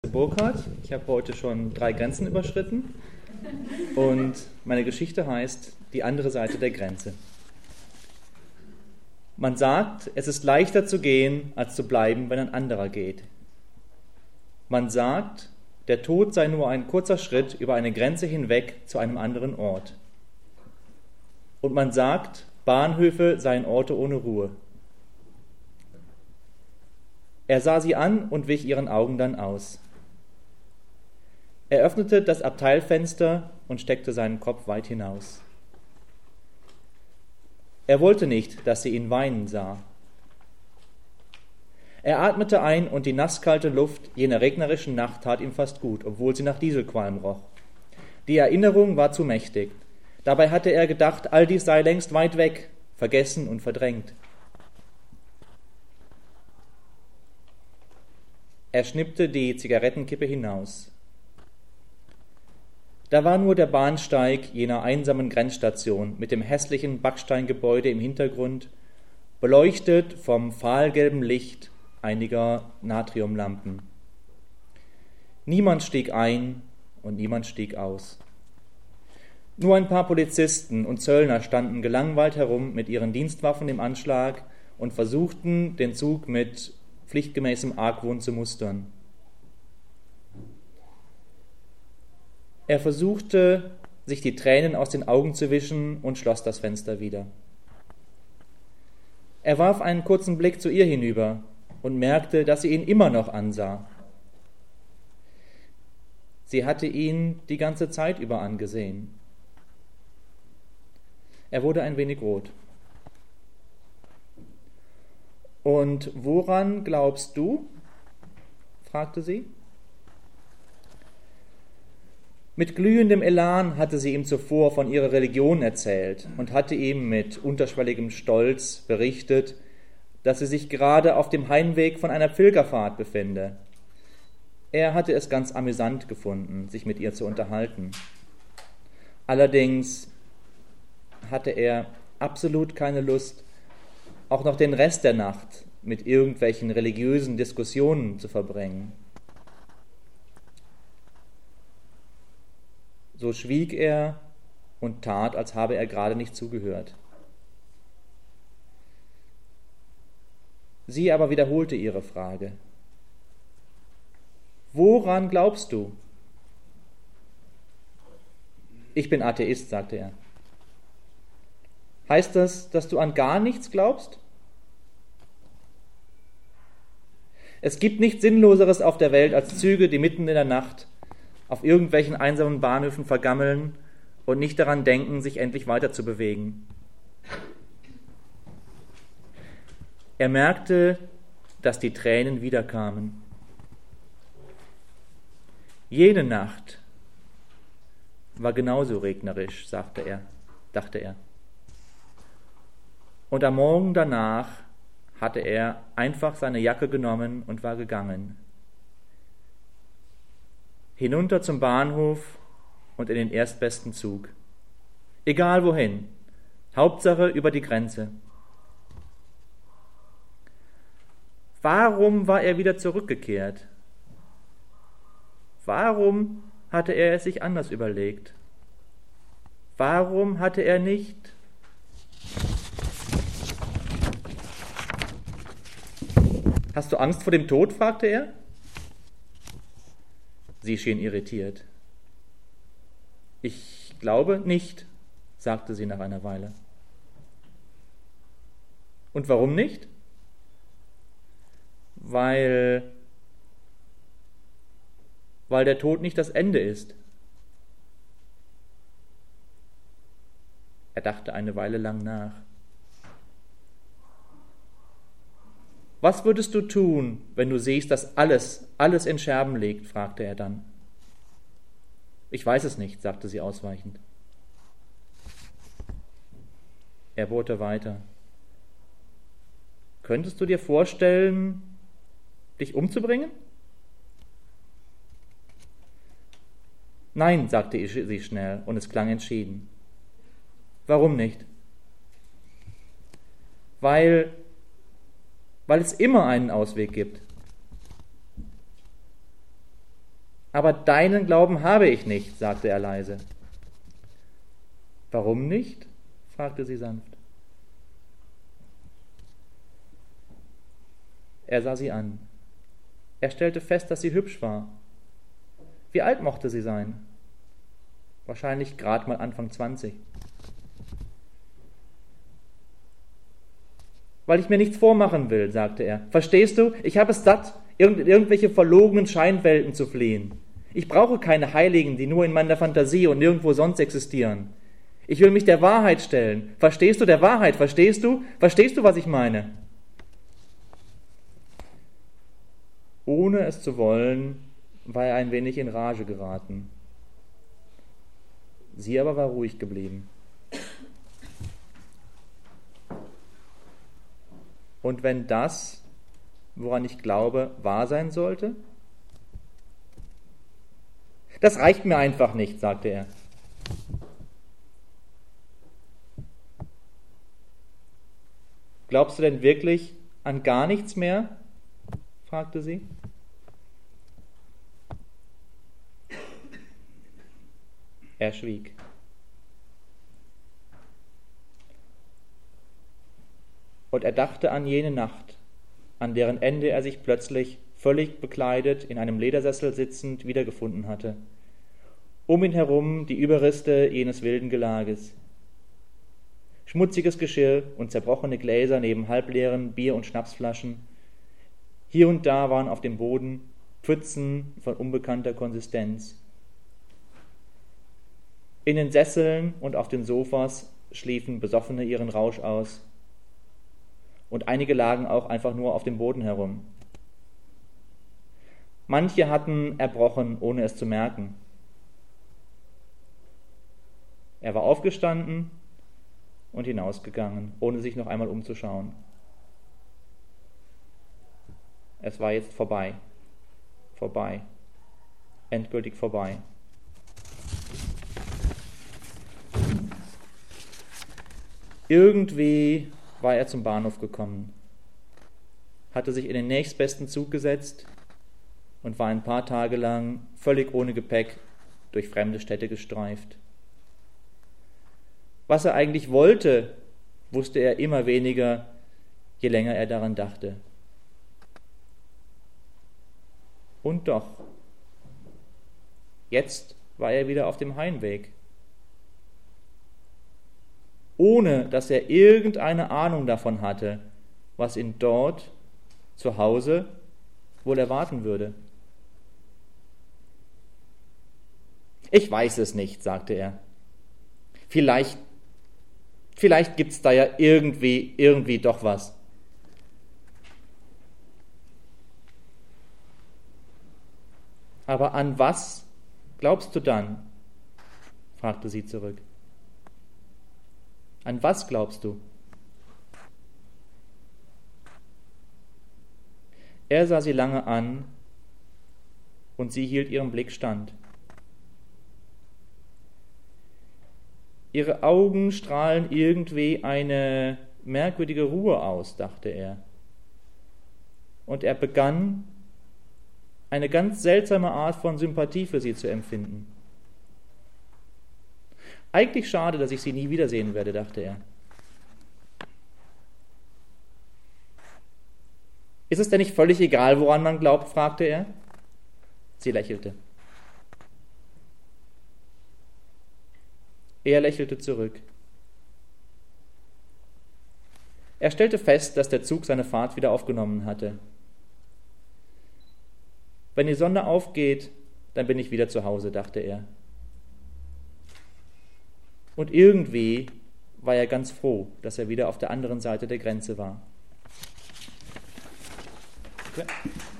Burkhard. Ich habe heute schon 3 Grenzen überschritten und meine Geschichte heißt Die andere Seite der Grenze. Man sagt, es ist leichter zu gehen, als zu bleiben, wenn ein anderer geht. Man sagt, der Tod sei nur ein kurzer Schritt über eine Grenze hinweg zu einem anderen Ort. Und man sagt, Bahnhöfe seien Orte ohne Ruhe. Er sah sie an und wich ihren Augen dann aus. Er öffnete das Abteilfenster und steckte seinen Kopf weit hinaus. Er wollte nicht, dass sie ihn weinen sah. Er atmete ein und die nasskalte Luft jener regnerischen Nacht tat ihm fast gut, obwohl sie nach Dieselqualm roch. Die Erinnerung war zu mächtig. Dabei hatte er gedacht, all dies sei längst weit weg, vergessen und verdrängt. Er schnippte die Zigarettenkippe hinaus. Da war nur der Bahnsteig jener einsamen Grenzstation mit dem hässlichen Backsteingebäude im Hintergrund, beleuchtet vom fahlgelben Licht einiger Natriumlampen. Niemand stieg ein und niemand stieg aus. Nur ein paar Polizisten und Zöllner standen gelangweilt herum mit ihren Dienstwaffen im Anschlag und versuchten, den Zug mit pflichtgemäßem Argwohn zu mustern. Er versuchte, sich die Tränen aus den Augen zu wischen und schloss das Fenster wieder. Er warf einen kurzen Blick zu ihr hinüber und merkte, dass sie ihn immer noch ansah. Sie hatte ihn die ganze Zeit über angesehen. Er wurde ein wenig rot. »Und woran glaubst du?« fragte sie. Mit glühendem Elan hatte sie ihm zuvor von ihrer Religion erzählt und hatte ihm mit unterschwelligem Stolz berichtet, dass sie sich gerade auf dem Heimweg von einer Pilgerfahrt befinde. Er hatte es ganz amüsant gefunden, sich mit ihr zu unterhalten. Allerdings hatte er absolut keine Lust, auch noch den Rest der Nacht mit irgendwelchen religiösen Diskussionen zu verbringen. So schwieg er und tat, als habe er gerade nicht zugehört. Sie aber wiederholte ihre Frage. »Woran glaubst du?« »Ich bin Atheist«, sagte er. »Heißt das, dass du an gar nichts glaubst?« »Es gibt nichts Sinnloseres auf der Welt als Züge, die mitten in der Nacht auf irgendwelchen einsamen Bahnhöfen vergammeln und nicht daran denken, sich endlich weiter zu bewegen.« Er merkte, dass die Tränen wiederkamen. Jene Nacht war genauso regnerisch, dachte er. Und am Morgen danach hatte er einfach seine Jacke genommen und war gegangen. Hinunter zum Bahnhof und in den erstbesten Zug. Egal wohin, Hauptsache über die Grenze. Warum war er wieder zurückgekehrt? Warum hatte er es sich anders überlegt? Warum hatte er nicht... »Hast du Angst vor dem Tod?« fragte er. Sie schien irritiert. »Ich glaube nicht«, sagte sie nach einer Weile. »Und warum nicht?« Weil der Tod nicht das Ende ist.« Er dachte eine Weile lang nach. »Was würdest du tun, wenn du siehst, dass alles in Scherben liegt?« fragte er dann. »Ich weiß es nicht«, sagte sie ausweichend. Er bohrte weiter. »Könntest du dir vorstellen, dich umzubringen?« »Nein«, sagte sie schnell, und es klang entschieden. »Warum nicht?« Weil es immer einen Ausweg gibt. Aber deinen Glauben habe ich nicht, sagte er leise. Warum nicht? Fragte sie sanft. Er sah sie an. Er stellte fest, dass sie hübsch war. Wie alt mochte sie sein? Wahrscheinlich gerade mal Anfang 20. Weil ich mir nichts vormachen will, sagte er. Verstehst du? Ich habe es satt, irgendwelche verlogenen Scheinwelten zu fliehen. Ich brauche keine Heiligen, die nur in meiner Fantasie und nirgendwo sonst existieren. Ich will mich der Wahrheit stellen. Verstehst du, der Wahrheit? Verstehst du? Verstehst du, was ich meine? Ohne es zu wollen, war er ein wenig in Rage geraten. Sie aber war ruhig geblieben. Und wenn das, woran ich glaube, wahr sein sollte? Das reicht mir einfach nicht, sagte er. Glaubst du denn wirklich an gar nichts mehr? Fragte sie. Er schwieg. Und er dachte an jene Nacht, an deren Ende er sich plötzlich, völlig bekleidet, in einem Ledersessel sitzend, wiedergefunden hatte. Um ihn herum die Überreste jenes wilden Gelages. Schmutziges Geschirr und zerbrochene Gläser neben halbleeren Bier- und Schnapsflaschen. Hier und da waren auf dem Boden Pfützen von unbekannter Konsistenz. In den Sesseln und auf den Sofas schliefen Besoffene ihren Rausch aus. Und einige lagen auch einfach nur auf dem Boden herum. Manche hatten erbrochen, ohne es zu merken. Er war aufgestanden und hinausgegangen, ohne sich noch einmal umzuschauen. Es war jetzt vorbei. Vorbei. Endgültig vorbei. Irgendwie war er zum Bahnhof gekommen, hatte sich in den nächstbesten Zug gesetzt und war ein paar Tage lang völlig ohne Gepäck durch fremde Städte gestreift. Was er eigentlich wollte, wusste er immer weniger, je länger er daran dachte. Und doch, jetzt war er wieder auf dem Heimweg, ohne dass er irgendeine Ahnung davon hatte, was ihn dort zu Hause wohl erwarten würde. Ich weiß es nicht, sagte er. Vielleicht gibt's da ja irgendwie doch was. Aber an was glaubst du dann? Fragte sie zurück. An was glaubst du? Er sah sie lange an und sie hielt ihrem Blick stand. Ihre Augen strahlen irgendwie eine merkwürdige Ruhe aus, dachte er. Und er begann, eine ganz seltsame Art von Sympathie für sie zu empfinden. Eigentlich schade, dass ich sie nie wiedersehen werde, dachte er. Ist es denn nicht völlig egal, woran man glaubt, fragte er. Sie lächelte. Er lächelte zurück. Er stellte fest, dass der Zug seine Fahrt wieder aufgenommen hatte. Wenn die Sonne aufgeht, dann bin ich wieder zu Hause, dachte er. Und irgendwie war er ganz froh, dass er wieder auf der anderen Seite der Grenze war. Okay.